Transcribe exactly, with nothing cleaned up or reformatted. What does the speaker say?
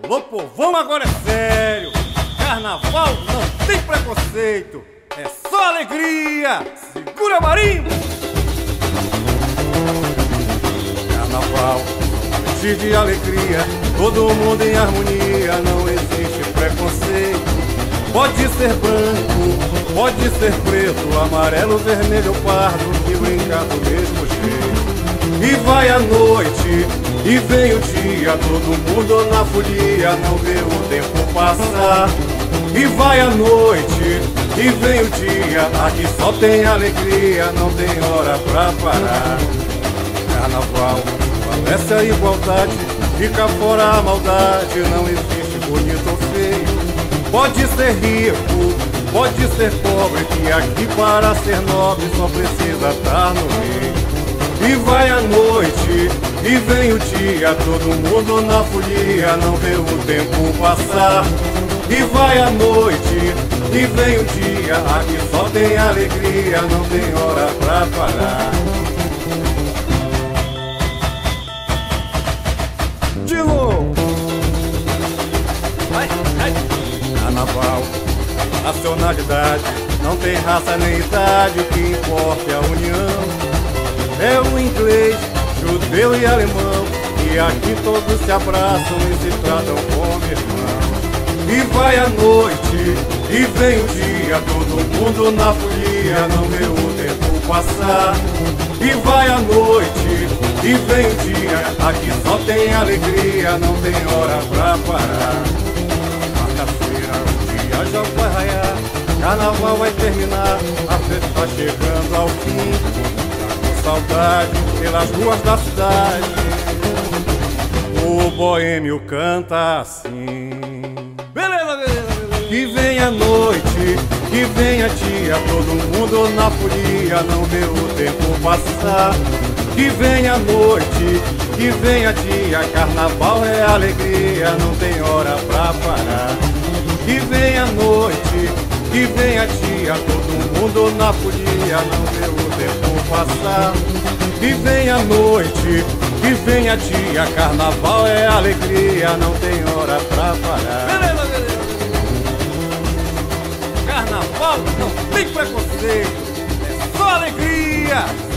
Alô, povão, agora é sério. Carnaval não tem preconceito, é só alegria. Segura, marimba. Carnaval, noite de alegria, todo mundo em harmonia, não existe preconceito. Pode ser branco, pode ser preto, amarelo, vermelho ou pardo, que brincar do mesmo jeito. E vai a noite, e vem o dia, todo mundo na folia, não vê o tempo passar. E vai a noite, e vem o dia, aqui só tem alegria, não tem hora pra parar. Carnaval, prevalece a igualdade, fica fora a maldade, não existe bonito ou feio. Pode ser rico, pode ser pobre, que aqui para ser nobre só precisa estar no meio. E vai a noite, e vem o dia, todo mundo na folia, não vê o tempo passar. E vai a noite, e vem o dia, aqui só tem alegria, não tem hora pra parar. De novo! Vai, vai. Carnaval, nacionalidade, não tem raça nem idade, o que importa é a união. É o inglês, judeu e alemão, e aqui todos se abraçam e se tratam como irmão. E vai a noite, e vem o dia, todo mundo na folia, não vê o tempo passar. E vai a noite, e vem o dia, aqui só tem alegria, não tem hora pra parar. Quarta-feira o dia já vai raiar, carnaval vai terminar, a festa tá chegando ao fim. Saudade pelas ruas da cidade, o boêmio canta assim. Beleza, beleza, beleza. Que vem a noite, que vem a dia, todo mundo na folia, não vê o tempo passar. Que vem a noite, que vem a dia, carnaval é alegria, não tem hora pra parar. Que vem a noite, que vem a dia, todo mundo na folia, não vê o tempo passar. Que vem a noite, que vem a dia, carnaval é alegria, não tem hora pra parar. Beleza, beleza. Carnaval não tem preconceito, é só alegria.